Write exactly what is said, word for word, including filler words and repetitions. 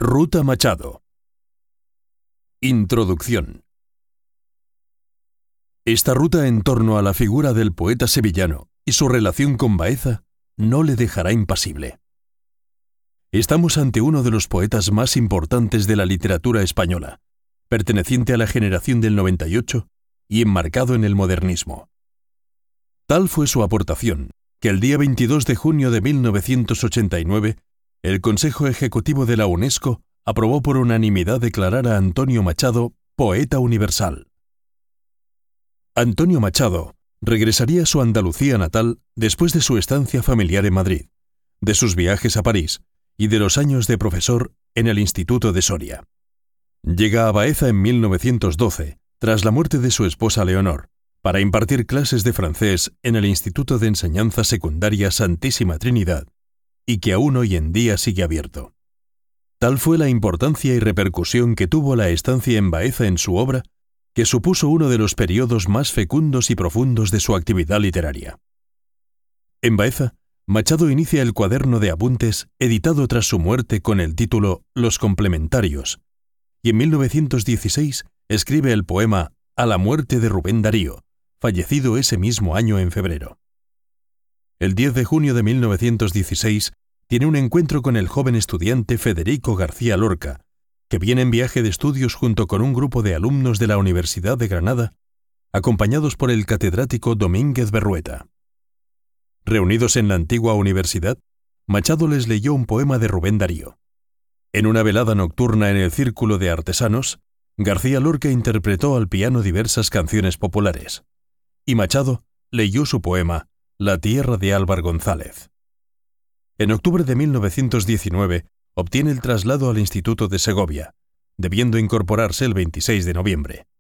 Ruta Machado. Introducción. Esta ruta en torno a la figura del poeta sevillano y su relación con Baeza no le dejará impasible. Estamos ante uno de los poetas más importantes de la literatura española, perteneciente a la generación del noventa y ocho y enmarcado en el modernismo. Tal fue su aportación, que el día veintidós de junio de mil novecientos ochenta y nueve, el Consejo Ejecutivo de la UNESCO aprobó por unanimidad declarar a Antonio Machado poeta universal. Antonio Machado regresaría a su Andalucía natal después de su estancia familiar en Madrid, de sus viajes a París y de los años de profesor en el Instituto de Soria. Llega a Baeza en mil novecientos doce, tras la muerte de su esposa Leonor, para impartir clases de francés en el Instituto de Enseñanza Secundaria Santísima Trinidad, y que aún hoy en día sigue abierto. Tal fue la importancia y repercusión que tuvo la estancia en Baeza en su obra, que supuso uno de los periodos más fecundos y profundos de su actividad literaria. En Baeza, Machado inicia el cuaderno de apuntes editado tras su muerte con el título Los Complementarios, y en mil novecientos dieciséis escribe el poema A la muerte de Rubén Darío, fallecido ese mismo año en febrero. El diez de junio de mil novecientos dieciséis tiene un encuentro con el joven estudiante Federico García Lorca, que viene en viaje de estudios junto con un grupo de alumnos de la Universidad de Granada, acompañados por el catedrático Domínguez Berrueta. Reunidos en la antigua universidad, Machado les leyó un poema de Rubén Darío. En una velada nocturna en el Círculo de Artesanos, García Lorca interpretó al piano diversas canciones populares, y Machado leyó su poema La tierra de Álvar González. En octubre de mil novecientos diecinueve obtiene el traslado al Instituto de Segovia, debiendo incorporarse el veintiséis de noviembre.